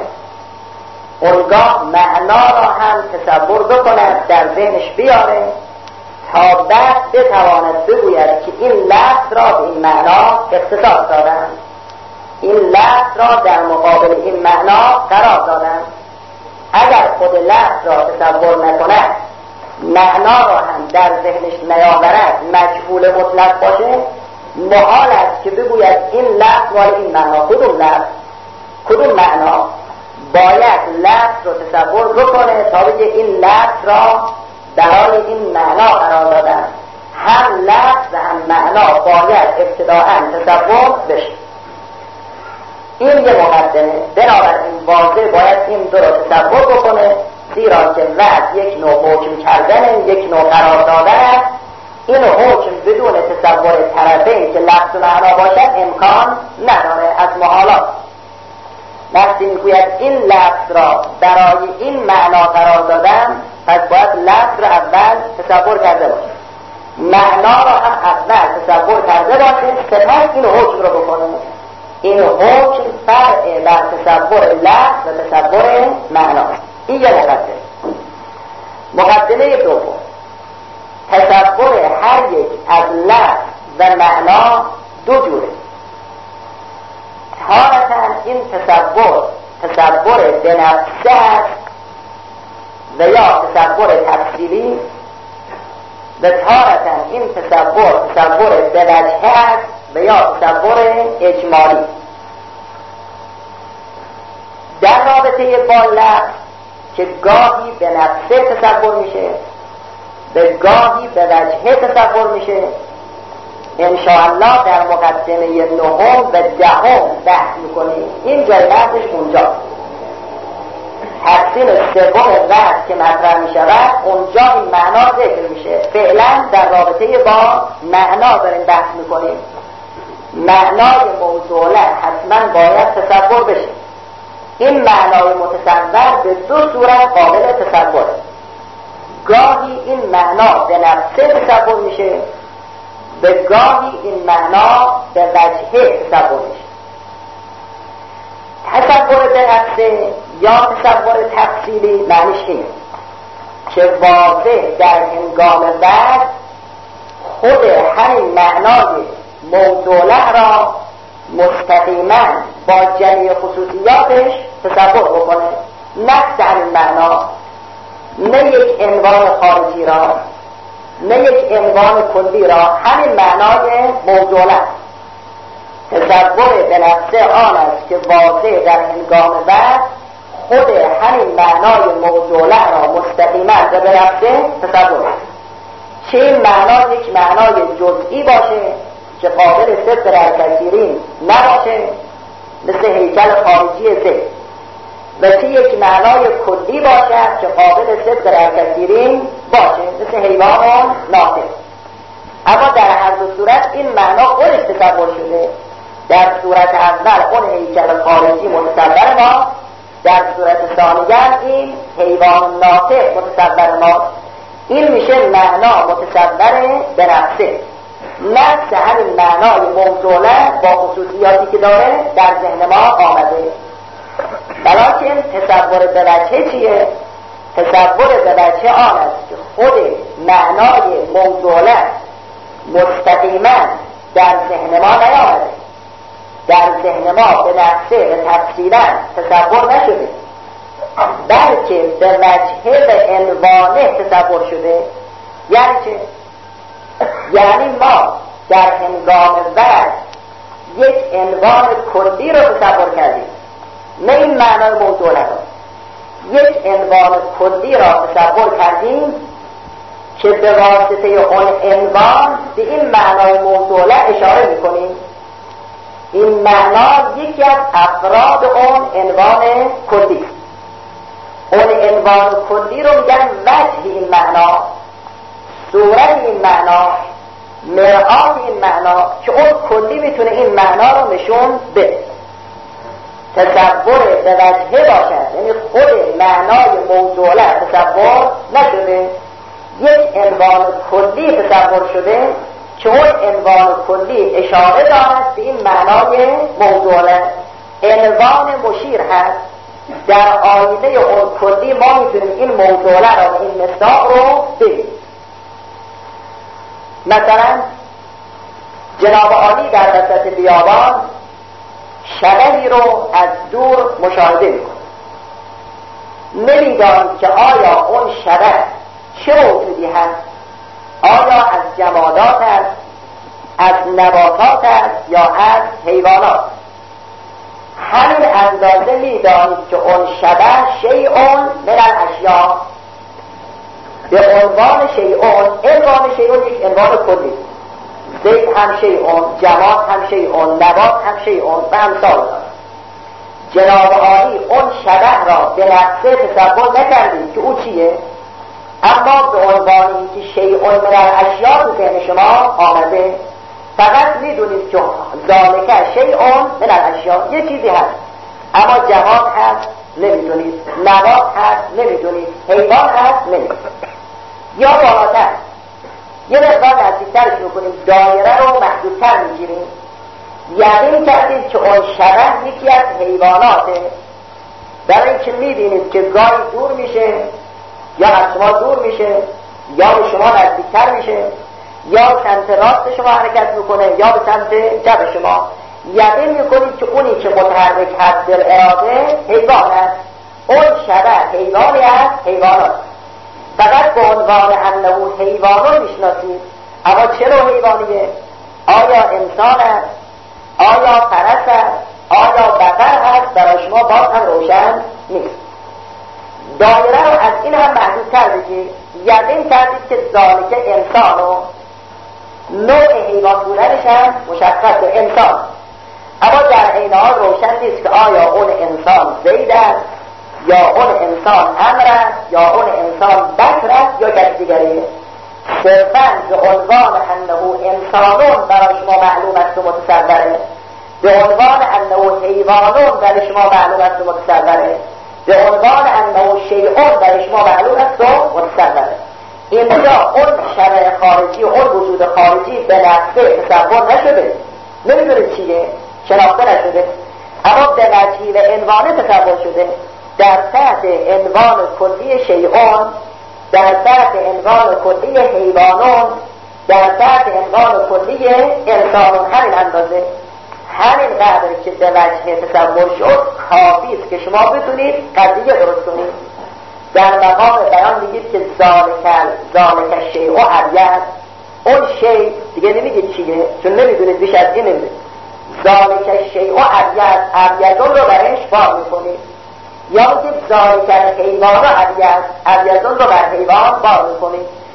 اونگاه معنا را هم تصور بکند، در ذهنش بیاره، تا بعد بتواند بگوید که این لفظ را به این معنا اختصاص دادم، این لفظ را در مقابل این معنا قرار دادم. اگر خود لفظ را تصور نکند، معنا را هم در ذهنش نیاورد، مجهول مطلق باشه، محال است که بگوید این لفظ مال این معنا. کدوم لفظ؟ کدوم معنا؟ باید لفظ را تصور بکنه تا بگه این لفظ را برای این معنا قرار دادن. هم لفظ و هم معنا باید ابتداءً تصور بشه. این یه مقدمه. بنابراین واضح باید این دو را تصور بکنه، زیرا که وضع یک نوع حکم کردن، یک نوع قرار دادن است. این حکم بدون تصور طرفین که لفظ و معنا باشد امکان نداره، از محالات. وقتی میگوید این لفظ را برای این معنا قرار دادم، پس باید لفظ را اول تصور کرده باشه، معنا را هم اول تصور کرده باشه، سپس این حکم را بکنه. این حکم فرع بر تصور لفظ و تصور معنا. این یه مقدمه. مقدمه دوم، تصور هر یک از لفظ و معنا دو جوره. تارتاً این تصور تصور به نفسه است و یا تصور تفصیلی، و تارتاً این تصور تصور به وجهه است و یا تصور اجمالی. در رابطه با لفظ که گاهی به نفسه تصور میشه، به گاهی به وجهه تصور میشه، انشاءالله در مقدمه نهم و دهم بحث میکنیم. این جای بحثش اونجا تقسیم سوم وقت که مطرح میشود، اونجا این معنا ذکر میشه. فعلا در رابطه با معنا داریم بحث میکنیم. معنای موضوعه حتما باید تصور بشه. این معنای متصور به دو صورت قابل تصوره. گاهی این معنا به نفسه تصور میشه، به گاهی این معنا به وجهه تصور میشه. تصور به نفسه یا تصور تفصیلی معنیش اینه که واضح در هنگام بعد خود همین معنای موضوعه را مستقیما با جمعی خصوصیاتش تصور بکنه، نفس همین معنا، نه یک عنوان خارجی را، نه یک عنوان کلی را، همین معنای موضوعه. تصور به نفسه آن است که واضح در هنگام بعد خود همین معنای موضوعه را مستقیما و به نفسه تصور. چه این معنا یک معنای جزئی باشه که قابل صدق در کثیرین نباشه مثل هیکل خارجی ذهن، و چه یک معنای کلی باشد که قابل صدق در کثیرین باشه مثل حیوان ناطق. اما در هر دو صورت این معنا خودش تصور شده. در صورت اول اون هیکل خارجی متصور ما، در صورت ثانیه این حیوان ناطق متصور ما. این میشه معنا متصور به نفسه، نفس همین معنای موضوعه با خصوصیاتی که داره در ذهن ما آمده. بلکه تصور به وجه چیه؟ تصور به وجه آن است که خود معنای موضوعه مستقیما در ذهن ما نیامده، در ذهن ما به نفسه و تفصیلا تصور نشده، بلکه به وجه و عنوانه تصور شده. یعنی چه؟ یعنی ما در هنگام وجه یک عنوان کلی رو تصور کردیم، نه این معنای موضوع ندارد، یک عنوان کلی را تصور کردیم که به واسطه اون عنوان به این معنای موضوع اشاره میکنیم. این معنا یکی از افراد اون عنوان کلی، اون عنوان کلی رو میگن وجه این معنا، صورت این معنا، مرآت این معنا، که اون کلی میتونه این معنا رو نشون بده. تصور به وجهه باشد، یعنی خود معنای موضوعه تصور نشده، یک عنوان کلی تصور شده که اون عنوان کلی اشاره دارد به این معنای موضوعه. عنوان مشیر هست، در آینه اون کلی ما میتونیم این موضوعه را و این مصداق رو ببینیم. مثلا جناب عالی در وسط بیابان شبهی رو از دور مشاهده میکنه، نمیدانید که آیا اون شبه چه موجودی هست، آیا از جمادات است، از نباتات است یا از حیوانات. همین اندازه میدانید که اون شبه شیئون من الاشیاء، به عنوان شیئون، عنوان شیئون یک عنوان کلی، زید هم شیئون، جماد هم شیئون، نبات هم شیئون و امثال دارد. جناب عالی اون شبه را به نفسه تصور نکردید که او چیه، اما به عنوانی که شیئون من الاشیاء تو ذهن شما آمده، فقط میدونید که ذالک شیئون من الاشیاء، یه چیزی هست، اما جماد هست نمیدونید، نبات هست نمیدونید، حیوان هست نمیدونید. یا بالاتر یه مقدار نزدیکترش میکنیم، دایره رو محدودتر میگیریم، یقین کردید که اون شبه یکی از حیواناته، برای اینکه میبینید که گاهی دور میشه یا از شما دور میشه یا به شما نزدیکتر میشه، یا سمت راست شما حرکت میکنه یا به سمت چپ شما. یقین میکنید که اونی که متحرک هست در اراده حیوان است، اون شبه حیوانی است، حیوانات. فقط به عنوان انه حیوانو میشناسید، اما چرا حیوانیه؟ آیا انسان است؟ آیا فرس است؟ آیا بقر هست؟ برای شما باز هم روشن نیست. دایره رو از این هم محدودتر بگید، یقین کردید که ذالک انسانو، نوع حیوان بودنش هم مشخص به انسان، اما در عین حال روشن نیست که آیا اون انسان زید است یا اون انسان امر است یا اون انسان بکر است یا کسی دیگریه. صرفاً به عنوان انه انسانون برای شما معلوم است و متصوره، به عنوان انه حیوانون برای شما معلوم است و متصوره، به عنوان انه شیئون برای شما معلوم است و متصوره. اینجا اون شرع خارجی، اون وجود خارجی به نفسه تصور نشده، نمیدونید چیه، شناخته نشده، اما به وجهی و عنوان تصور شده. در تحت عنوان کلی شیئون، در تحت عنوان کلی حیوانون، در تحت عنوان کلی انسانون، همین اندازه، همین قدر که به وجه تصور شد کافی است که شما بتونید قضیه درست کنید. در مقام بیان میگید که ذالک ذالک شیء و ابیض، اون شیء دیگه نمیگید چیه چون نمیدونید، بیش از این نمیدونید. ذالک شیء و ابیض، ابیضون رو برش بار میکنید، یا میگید ذالک حیوان و ابیض، ابیضون رو بر حیوان بار میکنید.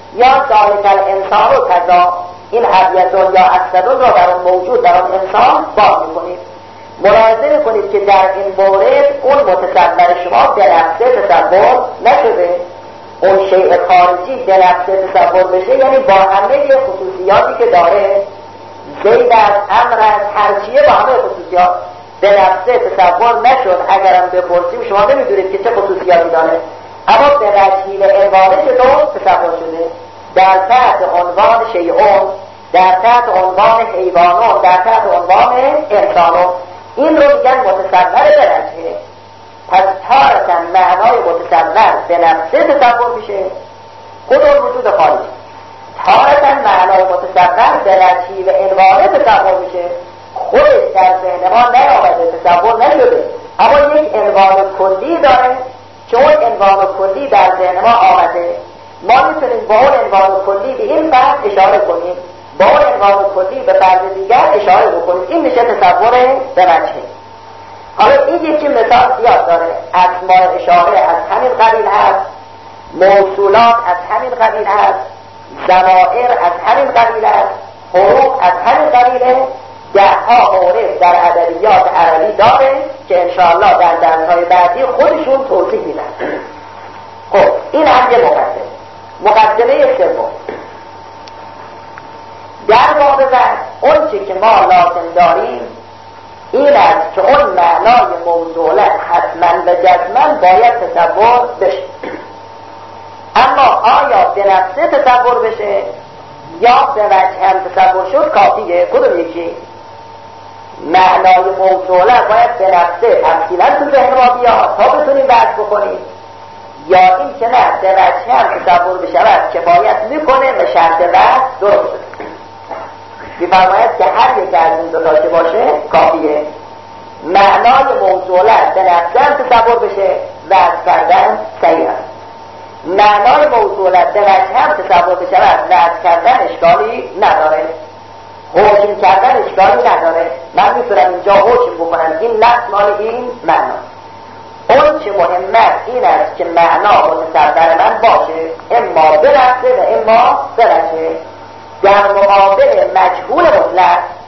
یا ذالک الانسان و کذا، این ابیض یا اسود را در اون موجود در اون انسان باز میکنید. ملاحظه میکنید که در این مورد اون متصور شما به نفسه تصور نشده، اون شیء خارجی به نفسه تصور بشه، یعنی با همه خصوصیاتی که داره، زید از امر از هرچیه با همه خصوصیات به نفسه تصور نشد. اگرم بپرسیم شما نمیدونید که چه خصوصیاتی داره، اما به وسیله عنوانه چطور تصور شده؟ در تحت عنوان شیعون، در تحت عنوان حیوانون، در تحت عنوان انسانون. این رو میگن متصور درجه. پس تارتن معنای متصور به نفسه تصور میشه، خود اون وجود خارجی. تارتن معنای متصور به نفسی و عنوانه تصور میشه، خودش در ذهن ما نیامده، تصور نشده، اما یک عنوان کلی داره که اون عنوان کلی در ذهن ما آمده. ما میتونیم با اون عنوان کلی به این فرد اشاره کنیم، با اون عنوان کلی به فرد دیگر اشاره بکنیم. این میشه تصور به وجهه. حالا این یکی مثال زیاد داره. اسماء اشاره از همین قبیل هست، موصولات از همین قبیل هست، ضمائر از همین قبیل هست، حروف از همین قبیله. ده ها مورد در ادبیات عربی داره که انشاءالله در درس‌های بعدی خودشون توضیح میدن. خب این هم یه مقدمه. مقدمه سوم در واقع اون چی که ما لازم داریم این است که اون معنای موصولت حتما و جزما باید تصور بشه. اما آیا به نفسه تصور بشه یا به وجه هم تصور شد کافیه؟ کدوم یکی؟ معنای موصولت باید به نفسه تفصیلا تو ذهن ما بیاد تا بتونیم بحث بکنیم، یا این که نه به وجه هم تصور بشود کفایت میکنه و شرط بحث درست شده. می‌فرماید که هر یک از این دو تا که باشه کافیه. معنای موصولت به نفسه هم تصور بشه و از کردن صحیح است. معنای موصولت به وجه هم تصور بشود و از کردن اشکالی نداره، حکم کردن اشکالی نداره. من میتونم اینجا حکم بکنم این لفظ مال این معنا. اون چه مهمت این است که معنا متصور من باشه، اما به نفسه و اما به وجه. در مقابل مجهول مطلق